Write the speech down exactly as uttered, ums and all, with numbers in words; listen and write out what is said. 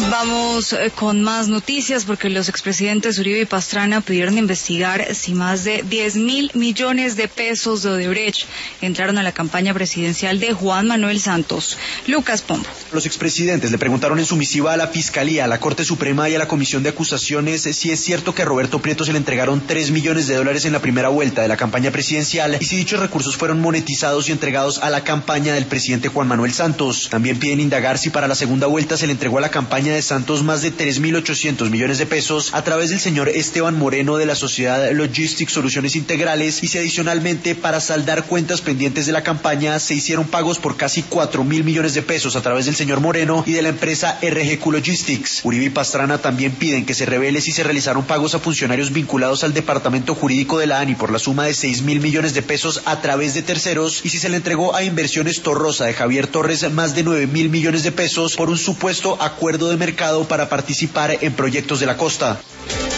Vamos eh, con más noticias porque los expresidentes Uribe y Pastrana pidieron investigar si más de diez mil millones de pesos de Odebrecht entraron a la campaña presidencial de Juan Manuel Santos. Lucas Pombo. Los expresidentes le preguntaron en su misiva a la Fiscalía, a la Corte Suprema y a la Comisión de Acusaciones si es cierto que a Roberto Prieto se le entregaron tres millones de dólares en la primera vuelta de la campaña presidencial y si dichos recursos fueron monetizados y entregados a la campaña del presidente Juan Manuel Santos. También piden indagar si para la segunda vuelta se le entregó a la campaña de Santos más de tres mil ochocientos millones de pesos a través del señor Esteban Moreno de la sociedad Logistics Soluciones Integrales y si adicionalmente para saldar cuentas pendientes de la campaña se hicieron pagos por casi cuatro mil millones de pesos a través del señor Moreno y de la empresa R G Q Logistics. Uribe y Pastrana también piden que se revele si se realizaron pagos a funcionarios vinculados al departamento jurídico de la A N I por la suma de seis mil millones de pesos a través de terceros y si se le entregó a Inversiones Torrosa de Javier Torres más de nueve mil millones de pesos por un supuesto acuerdo de mercado para participar en proyectos de la costa.